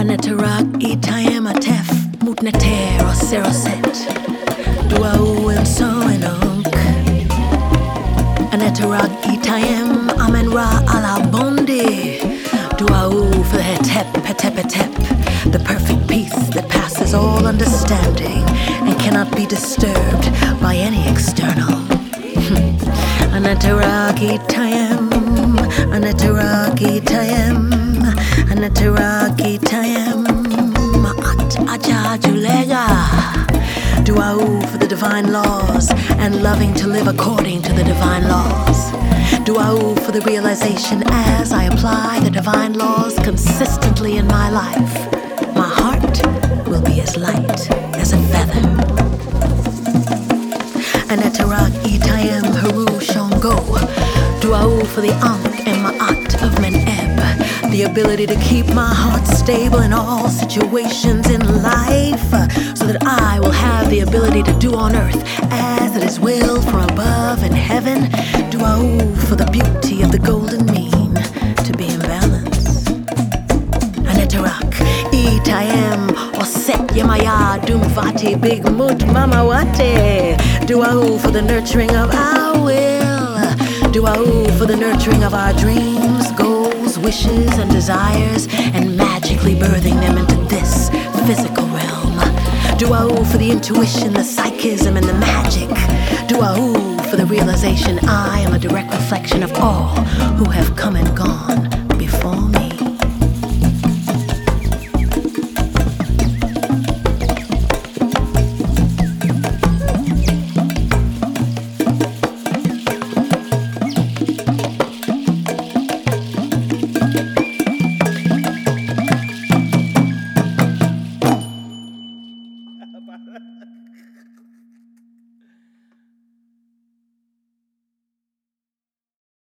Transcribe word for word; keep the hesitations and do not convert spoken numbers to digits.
Anetarak itayem atef mutneter o seroset duau en so enok. Anetarak itayem amen ra ala bondi duau for the hetep hetep hetep, the perfect peace that passes all understanding and cannot be disturbed by any external. Anetarak itayem, Anetarak itayem, Anetarak itayem, Ma'at ajajulega. Duau for the divine laws and loving to live according to the divine laws. Duau for the realization as I apply the divine laws consistently in my life, my heart will be as light as a feather. Anetarak itayem haru shongo. Duau for the Ankh and Ma'at of Meneb, the ability to keep my heart stable in all situations in life, so that I will have the ability to do on earth as it is willed from above in heaven. Duau for the beauty of the golden mean to be in balance. Anetarak itayem oset yemaya dumvati big mut mamawate. Duau for the nurturing of our will. Duau for the nurturing of our dreams, goals, wishes, and desires, and magically birthing them into this physical realm. Duau for the intuition, the psychism, and the magic. Duau for the realization I am a direct reflection of all who have come and gone.